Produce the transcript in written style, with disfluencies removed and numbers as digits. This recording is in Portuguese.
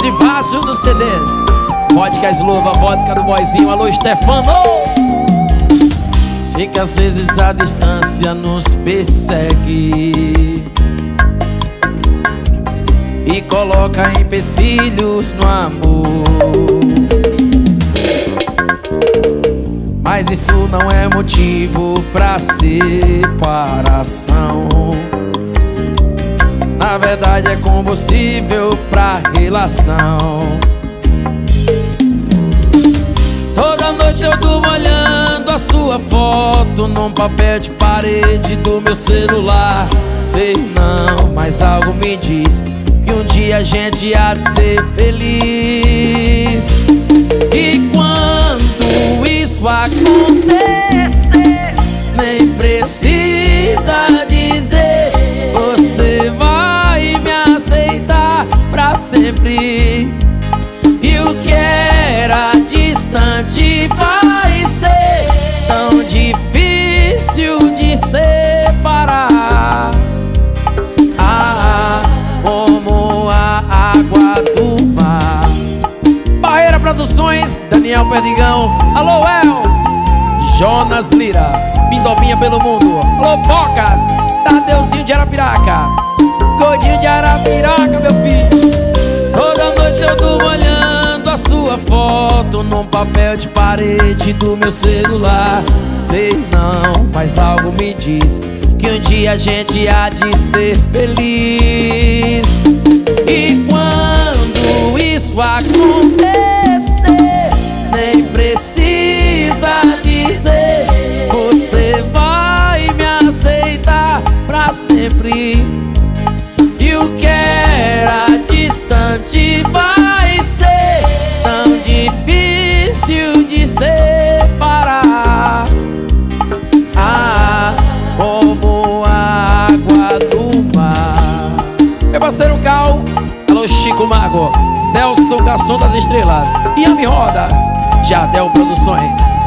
Divácio dos CDs. Vodka Slova, vodka do boizinho. Alô, Stefano. Sei que às vezes a distância nos persegue e coloca empecilhos no amor, mas isso não é motivo pra separação. Na verdade é combustível pra relação. Toda noite eu durmo olhando a sua foto num papel de parede do meu celular. Sei não, mas algo me diz que um dia a gente há de ser feliz. E quando isso acontecer, nem precisa dizer, você vai me aceitar pra sempre. E o que era distante vai ser tão difícil de separar, como a água do mar. Barreira Produções, Daniel Perdigão. Alô, El Jonas Lira, Pindovinha pelo mundo. Alô, Bocas, Tadeuzinho de Arapiraca, Godinho de Arapiraca, meu filho. Toda noite eu durmo olhando a sua foto num papel de parede do meu celular. Sei não, mas algo me diz que um dia a gente há de ser feliz. E quando isso acontecer, nem precisa dizer, você vai me aceitar pra sempre. E o que era distante vai ser tão difícil de separar, como a água do mar. Meu parceiro Cal, alô Chico Mago, Celso Garçom das Estrelas, Yami Rodas, Jadel Produções.